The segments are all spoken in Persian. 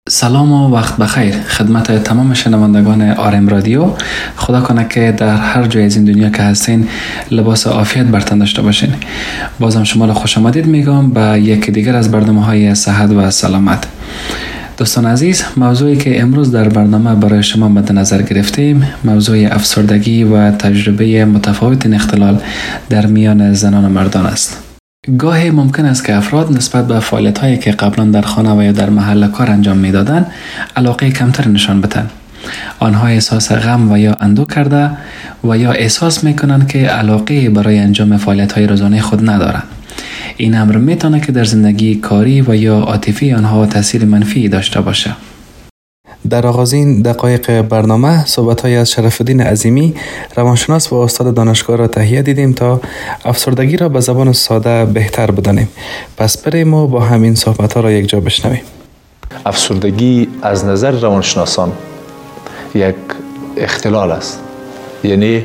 سلام و وقت بخیر خدمت تمام شنوندگان آرم رادیو. خدا کنه که در هر جای از این دنیا که هستین لباس عافیت بر تن داشته باشین. بازم شما را خوش آمدید میگم به یکی دیگر از برنامه‌های صحت و سلامت. دوستان عزیز، موضوعی که امروز در برنامه برای شما مد نظر گرفتیم موضوع افسردگی و تجربه متفاوت این اختلال در میان زنان و مردان است. گاهی ممکن است که افراد نسبت به فعالیت‌هایی که قبلا در خانه و یا در محل کار انجام می‌دادند علاقه کمتر نشان بدهند. آنها احساس غم و یا اندوه کرده و یا احساس می‌کنند که علاقه برای انجام فعالیت‌های روزانه خود ندارند. این امر می‌تواند که در زندگی کاری و یا عاطفی آنها تاثیر منفی داشته باشد. در آغازین دقایق برنامه صحبت‌های از شرف‌الدین عظیمی روانشناس و استاد دانشگاه را تهیه دیدیم تا افسردگی را به زبان ساده بهتر بدانیم. پس بریم و با همین صحبت‌ها را یک جا بشنویم. افسردگی از نظر روانشناسان یک اختلال است، یعنی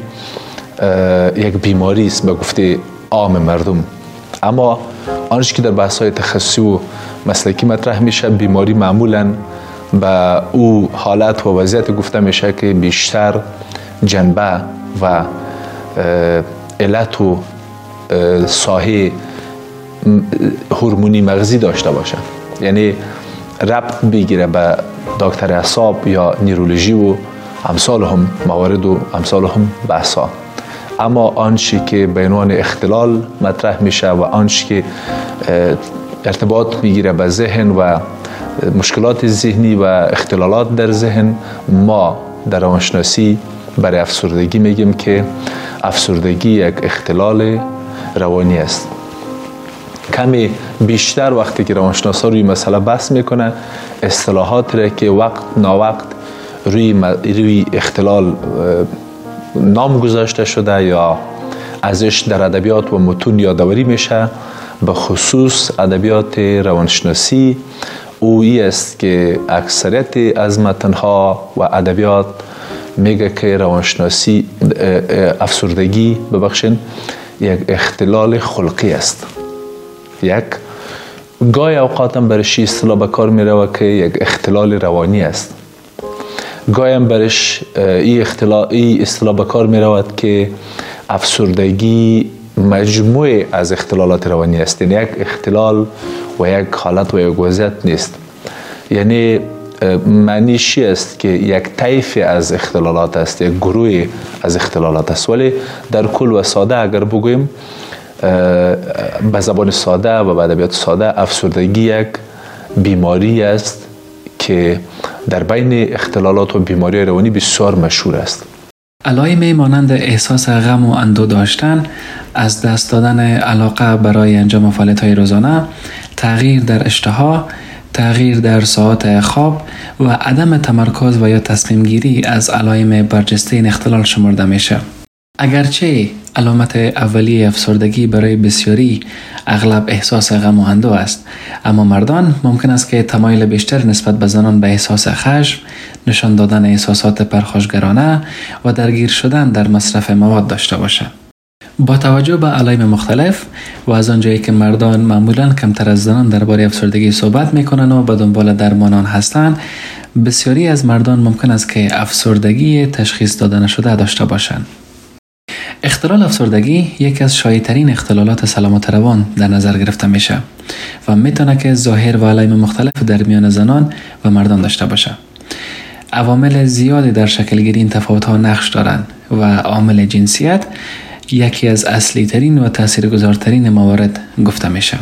یک بیماری است به گفته عام مردم. اما آنچه که در بحث‌های تخصصی و مسلکی مطرح میشه، بیماری معمولاً به او حالت و وضعیت گفته میشه که بیشتر جنبه و علت و ساحه هورمونی مغزی داشته باشه، یعنی ربط بگیره به دکتر اعصاب یا نیرولوژی و امثال هم موارد و امثال هم بحثا. اما آنچه که به عنوان اختلال مطرح میشه و آنچه که ارتباط میگیره به ذهن و مشکلات ذهنی و اختلالات در ذهن، ما در روانشناسی برای افسردگی میگیم که افسردگی یک اختلال روانی است. کمی بیشتر وقتی که روانشناسا روی مسئله بحث میکنه، اصطلاحات را که وقت ناوقت روی اختلال نام گذاشته شده یا ازش در ادبیات و متون یادآوری میشه، به خصوص ادبیات روانشناسی اویی است که اکثریت از متنها و ادبیات میگه که روانشناسی افسردگی یک اختلال خلقی است. یک گاهی اوقات هم برش اصطلاح به کار میره که یک اختلال روانی است. گاهی هم برش این اصطلاح به کار میره که افسردگی مجموعه از اختلالات روانی است، یعنی یک اختلال و یک حالت و یک وضعیت نیست. یعنی معنیش است که یک طیف از اختلالات است، یک گروه از اختلالات است، ولی در کل و ساده اگر بگویم به زبان ساده و به ادبیات ساده، افسردگی یک بیماری است که در بین اختلالات و بیماری روانی بسیار مشهور است. علائم مانند احساس غم و اندوه داشتن، از دست دادن علاقه برای انجام فعالیت‌های روزانه، تغییر در اشتها، تغییر در ساعات خواب و عدم تمرکز و یا تصمیم گیری از علائم برجسته این اختلال شمرده میشه. اگرچه علامت اولیه افسردگی برای بسیاری اغلب احساس غم و اندوه است، اما مردان ممکن است که تمایل بیشتر نسبت به زنان به احساس خشم، نشان دادن احساسات پرخاشگرانه و درگیر شدن در مصرف مواد داشته باشند. با توجه به علائم مختلف و از آنجایی که مردان معمولاً کمتر از زنان درباره افسردگی صحبت میکنن و به دنبال درمانان هستند، بسیاری از مردان ممکن است که افسردگی تشخیص داده نشده داشته باشند. اختلال افسردگی یکی از شایع‌ترین اختلالات سلامت روان در نظر گرفته میشه و میتونه که ظاهر و علائم مختلف در میان زنان و مردان داشته باشه. عوامل زیادی در شکلگیری این تفاوت‌ها نقش دارند و عامل جنسیت یکی از اصلی ترین و تاثیرگذارترین موارد گفته میشه.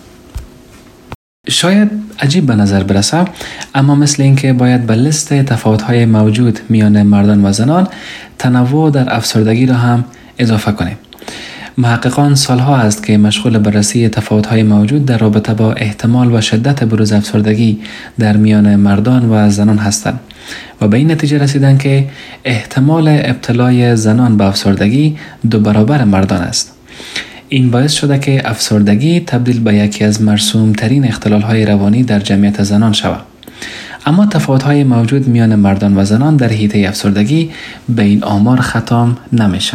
شاید عجیب به نظر برسه، اما مثل اینکه باید به لیست تفاوت‌های موجود میان مردان و زنان تنوع در افسردگی را هم اضافه کنیم. محققان سالها است که مشغول بررسی تفاوت‌های موجود در رابطه با احتمال و شدت بروز افسردگی در میان مردان و زنان هستند و به این نتیجه رسیدند که احتمال ابتلای زنان به افسردگی 2 برابر مردان است. این باعث شده که افسردگی تبدیل به یکی از مرسوم ترین اختلال‌های روانی در جمعیت زنان شود. اما تفاوت‌های موجود میان مردان و زنان در حیطه افسردگی به این آمار ختم نمیشه.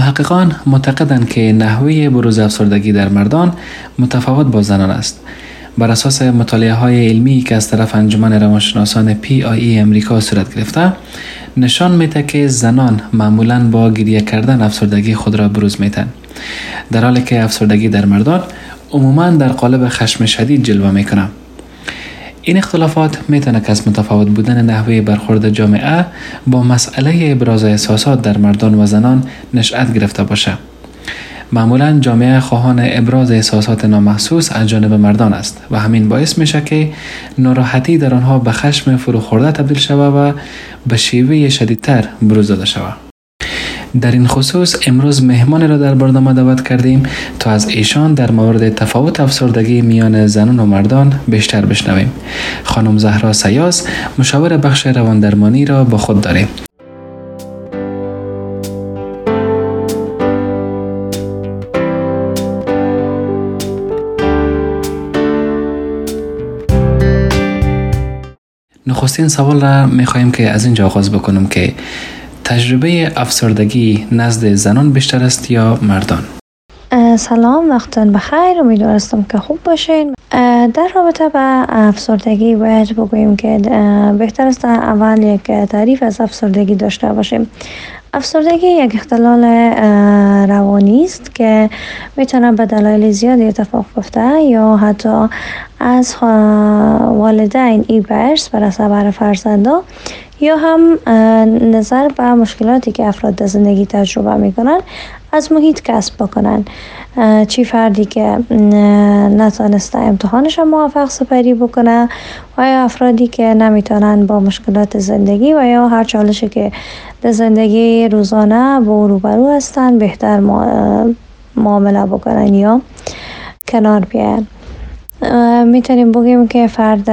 محققان معتقدند که نحوه بروز افسردگی در مردان متفاوت با زنان است بر اساس مطالعه های علمی که از طرف انجمن روانشناسان PIE امریکا صورت گرفته، نشان میده که زنان معمولاً با گریه کردن افسردگی خود را بروز میتن، در حالی که افسردگی در مردان عموماً در قالب خشم شدید جلوه میکنه. این اختلافات میتونه که از متفاوت بودن نحوه برخورد جامعه با مسئله ابراز احساسات در مردان و زنان نشأت گرفته باشه. معمولاً جامعه خواهان ابراز احساسات نامحسوس از جانب مردان است و همین باعث میشه که ناراحتی در آنها به خشم فروخورده تبدیل شود و به شیوه شدیدتر بروز داده شود. در این خصوص امروز مهمان را در برنامه دعوت کردیم تا از ایشان در مورد تفاوت افسردگی میان زنان و مردان بیشتر بشنویم. خانم زهرا سیاز، مشاور بخش رواندرمانی را با خود داریم. نخستین سوال را میخواهیم که از اینجا آغاز بکنم که تجربه افسردگی نزد زنان بیشتر است یا مردان؟ سلام، وقتتون بخیر. امیدوارم که خوب باشین. در رابطه با افسردگی باید بگوییم که بهتر است اول یک تعریف از افسردگی داشته باشیم. افسردگی یک اختلال روانی است که میتونه به دلایل زیادی اتفاق بیفته یا حتی از والدین ایبرس بر فرزندا یا هم نظر به مشکلاتی که افراد در زندگی تجربه میکنن از محیط کسب بکنن. چی فردی که نتونسته امتحانش موفق سپری بکنه و یا افرادی که نمیتونن با مشکلات زندگی و یا هر چالشی که در زندگی روزانه با روبرو هستن بهتر معامله بکنن یا کنار بیان. میتونیم بگیم که فرد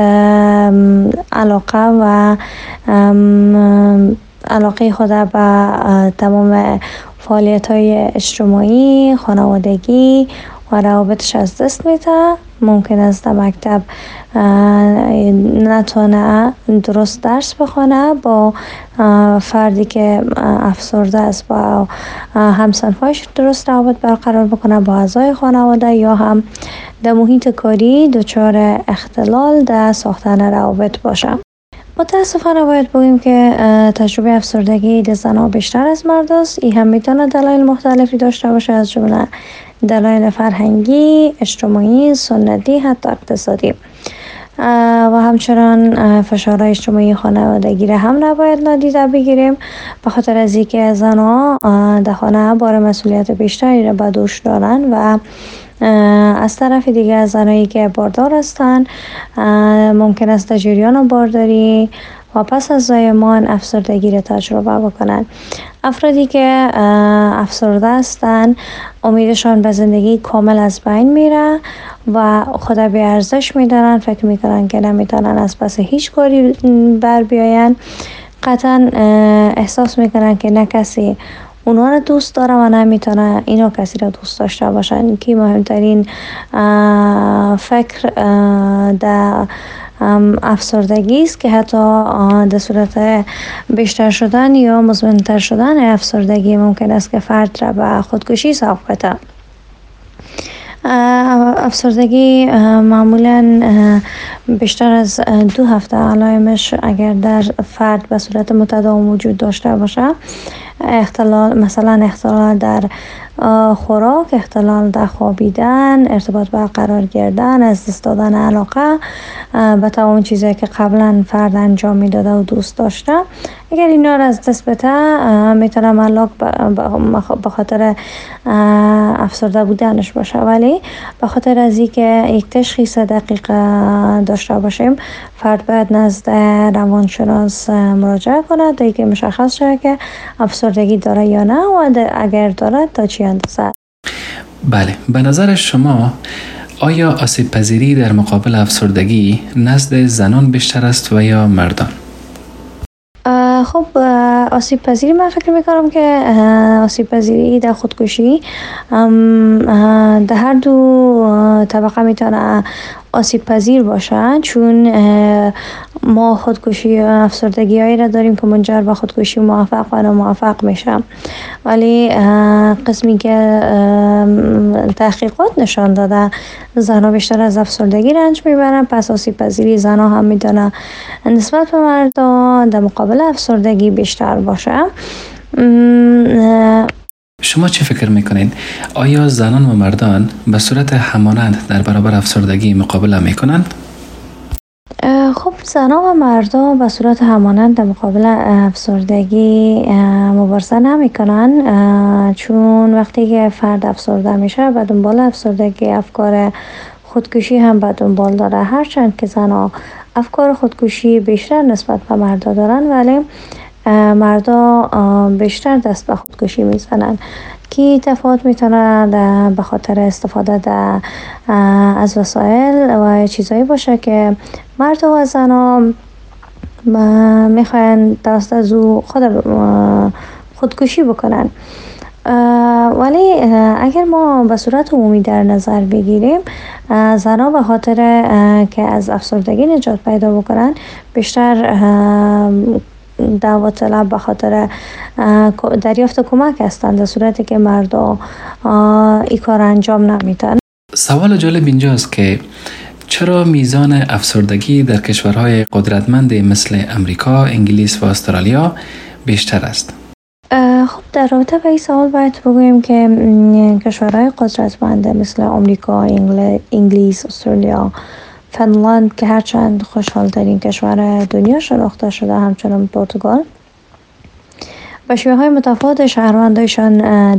علاقه خود به تمام فعالیت‌های اجتماعی، خانوادگی و روابطش از دست میده. ممکن است در مکتب نتونه درست درس بخونه، با فردی که افسرده است با همسنفاش درست روابط برقرار بکنه، با اعضای خانواده یا هم در محیط کاری دچار اختلال در ساختن روابط باشه. متاسفانه باید بگیم که تجربه افسردگی در زنها بیشتر از مرد است. این هم میتونه دلایل مختلفی داشته باشه، از جمله دلایل فرهنگی، اجتماعی، سنتی، حتی اقتصادی و همچنان فشارهای اجتماعی خانوادگی را هم نباید نادیده بگیریم، به خاطر از اینکه زنها در خانه بار مسئولیت بیشتری را به دوش دارن و از طرف دیگه زنایی که باردار هستن ممکن است در جریان بارداری و پس از زایمان افسردگی را تجربه بکنن. افرادی که افسرده هستن امیدشان به زندگی کامل از بین میره و خود بی ارزش میدارن، فکر میکنن که نمیتونن از پس هیچ کاری بر بیاین. قطعا احساس میکنن که نه کسی اونا رو دوست داره و نمیتونه اینا کسی رو دوست داشته باشن، که مهمترین فکر در افسردگی است که حتی در صورت بیشتر شدن یا مزمن‌تر شدن افسردگی ممکن است که فرد را به خودکشی سوق بده. افسردگی معمولا بیشتر از 2 هفته علائمش اگر در فرد به صورت متداوم وجود داشته باشه، مثلا اختلال در خوراک، اختلال در خوابیدن، ارتباط برقرار کردن، از دست دادن علاقه به تمام چیزایی که قبلا فرد انجام میداده و دوست داشته، اگر اینا رو از دست بده میتونه ملاک به خاطر افسرده بودنش باشه. ولی به خاطر از اینکه یک تشخیص دقیق داشته باشیم، فرد باید نزد روانشناس مراجعه کنه تا اینکه مشخص شده که افسردگی داره یا نه و اگر داره تا چی اندازه. بله، به نظر شما آیا آسیب پذیری در مقابل افسردگی نزد زنان بیشتر است و یا مردان؟ خب آسیب پذیری، من فکر میکنم که آسیب پذیری در خودکشی در هر دو طبقه میتونه آسیب پذیر باشن، چون ما خودکشی افسردگی هایی را داریم که منجر به خودکشی موفق و ناموفق میشن، ولی قسمی که تحقیقات نشان داده زنها بیشتر از افسردگی رنج میبرن، پس آسیب پذیری زنها هم میتونه نسبت به مردان در مقابل افسردگی بیشتر باشه. شما چه فکر میکنید؟ آیا زنان و مردان به صورت همانند در برابر افسردگی مقابله میکنند؟ خب زنان و مردان به صورت همانند در مقابل افسردگی مبارزه نمیکنن، چون وقتی که فرد افسرده میشه به دنبال افسردگی افکار خودکشی هم به دنبال داره. هرچند که زنان افکار خودکشی بیشتر نسبت به مردا دارن، ولی مردا بیشتر دست به خودکشی میزنن که تفاوت میتونه به خاطر استفاده از وسایل و چیزایی باشه که مردا و زنا میخواین دست از او خودکشی بکنن. ولی اگر ما به صورت عمومی در نظر بگیریم، زنها به خاطر که از افسردگی نجات پیدا بکنن بیشتر دعوت طلب به خاطر دریافت کمک هستند، در صورتی که مردا این کار انجام نمیدن. سوال جالب اینجاست که چرا میزان افسردگی در کشورهای قدرتمند مثل امریکا، انگلیس و استرالیا بیشتر است؟ خب در رابطه با این سوال باید بگویم که کشورهای قدرتمند مثل امریکا، انگلیس، استرالیا، فنلاند که هرچند خوشحال ترین کشور دنیا شناخته شده، همچنان پرتغال، به شیوه‌های متفاوت شهروندایشان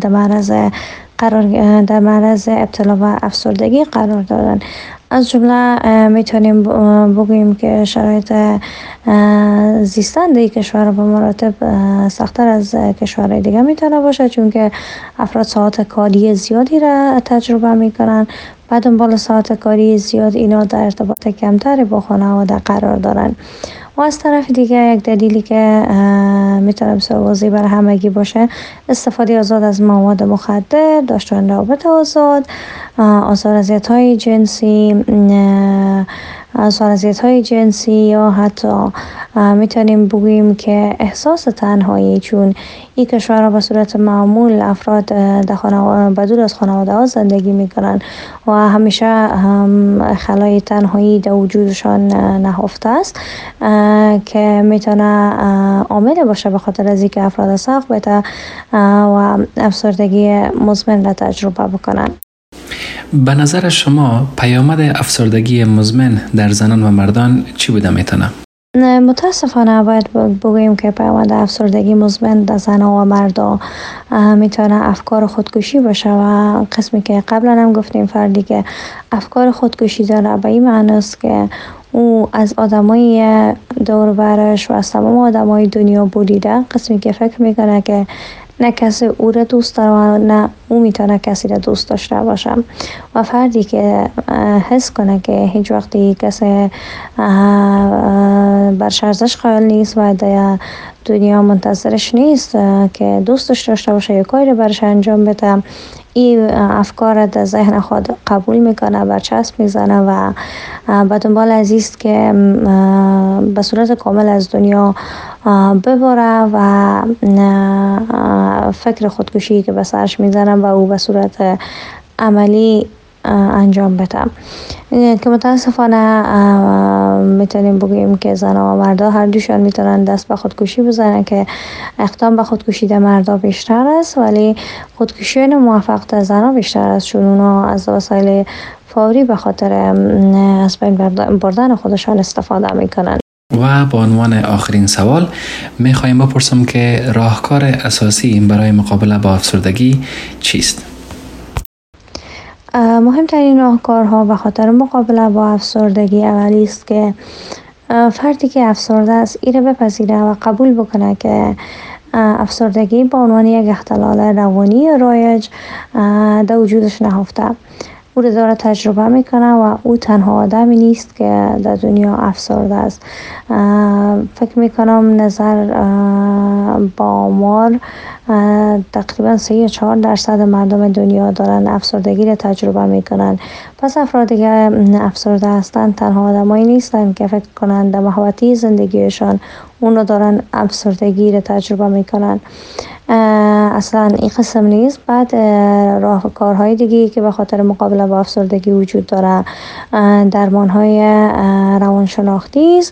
در معرض ابتلا به افسردگی قرار دارند. از جمله میتونیم بگوییم که شرایط زیستن در کشور به مراتب سخت‌تر از کشورهای دیگه میتونه باشه، چون که افراد ساعت کاری زیادی را تجربه میکنن. بعد دنبال ساعت کاری زیاد اینا در ارتباط کمتری با خانواده قرار دارن. و از طرف دیگه یک دلیلی که میتونه بسیار برای همگی باشه، استفاده آزاد از مواد مخدر، داشتن رابطه آزاد، آزار‌اذیت‌های جنسی یا حتی میتونیم بگوییم که احساس تنهایی، چون این کشورها به صورت معمول افراد به دور از خانواده ها زندگی میکنن و همیشه خلای تنهایی در وجودشان نهفته است که میتونه عامل باشه به خاطر از اینکه افراد سخت بده و افسردگی مزمن را تجربه بکنن. به نظر شما پیامد افسردگی مزمن در زنان و مردان چی بوده میتونه؟ متاسفانه باید بگوییم که پیامد افسردگی مزمن در زنان و مردا میتونه افکار خودکشی باشه و قسمی که قبلا هم گفتیم فردی که افکار خودکشی داره به این معنی است که او از آدمای دور برش و از تمام آدمای دنیا بریده، قسمی که فکر میکنه که نه کسی او را دوست داره و نه او میتونه کسی را دوست داشته باشه. و فردی که حس کنه که هیچ وقتی کسی برش ارزش قائل نیست و در دنیا منتظرش نیست که دوستش داشته باشه یا کاری برش انجام بده، این افکار در ذهن خود قبول میکنه، برچسب میزنه و به دنبال عزیز که به صورت کامل از دنیا ببره و فکر خودکشی که به سرش میزنن و او به صورت عملی انجام بده. که متاسفانه میتونیم بگوییم که زنها و مردا هر دوشان میتونن دست به خودکشی بزنن، که اقدام به خودکشی در مردا بیشتر است، ولی خودکشی موفق در زنها بیشتر است، چون اونا از وسایل فوری به خاطر از بین بردن خودشان استفاده میکنن. و به عنوان آخرین سوال میخوایم بپرسم که راهکار اساسی برای مقابله با افسردگی چیست؟ مهمترین راهکارها به خاطر مقابله با افسردگی اولی است که فردی که افسرده است ایره بپذیره و قبول بکنه که افسردگی به عنوان یک اختلال روانی رایج در وجودش نهفته. او رو داره تجربه میکنه و او تنها آدمی نیست که در دنیا افسرده است. فکر میکنم نظر با آمار تقریبا 3-4% مردم دنیا دارن افسردگی رو تجربه میکنن. پس افرادی که افسرده هستند تنها آدمایی نیستن که فکر کنن در محوطه زندگیشان اونو دارن افسردگی رو تجربه میکنن. اصلا این قسم نیست. بعد راهکارهای دیگه که به خاطر مقابله با افسردگی وجود داره، درمانهای روانشناختی است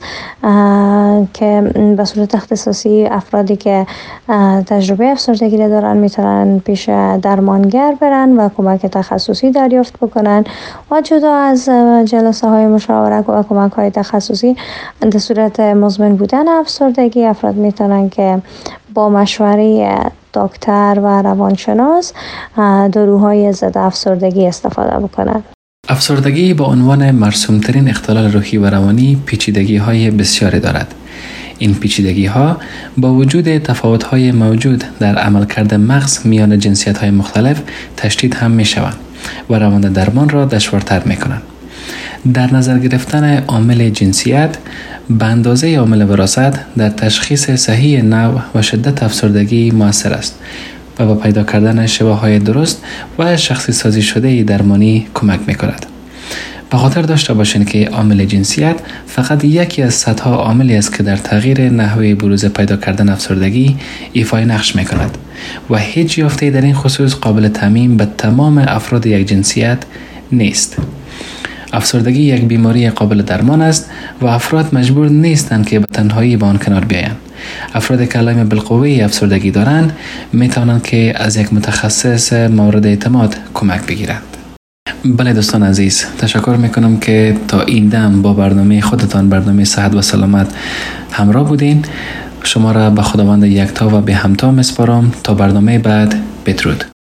که به صورت اختصاصی افرادی که تجربه افسردگی دارن میتونن پیش درمانگر برن و کمک تخصصی دریافت بکنن. و جدا از جلسه های مشاوره و کمک های تخصصی در صورت مزمن بودن افسردگی، افراد میتونن که با مشوره دکتر و روانشناس داروهای ضد افسردگی استفاده بکنن. افسردگی با عنوان مرسومترین اختلال روحی و روانی پیچیدگی های بسیاری دارد. این پیچیدگی ها با وجود تفاوت های موجود در عملکرد مغز میان جنسیت های مختلف تشدید هم می شوند و روند درمان را دشوارتر می کنند. در نظر گرفتن عامل جنسیت به اندازه عامل وراثت در تشخیص صحیح نوع و شدت افسردگی مؤثر است و با پیدا کردن شواهد درست و شخصی سازی شده درمانی کمک می‌کند. به خاطر داشته باشین که عامل جنسیت فقط یکی از صدها عاملی است که در تغییر نحوه بروز پیدا کردن افسردگی ایفای نقش می‌کند و هیچ یافته در این خصوص قابل تعمیم به تمام افراد یک جنسیت نیست. افسردگی یک بیماری قابل درمان است و افراد مجبور نیستند که به تنهایی با آن کنار بیایند. افرادی که علائم بالقوه افسردگی دارند می توانند که از یک متخصص مورد اعتماد کمک بگیرند. بله دوستان عزیز، تشکر میکنم که تا این دم با برنامه خودتان، برنامه صحت و سلامت همراه بودین. شما را به خداوند یکتا و به همتا میسپارم. تا برنامه بعد، بدرود.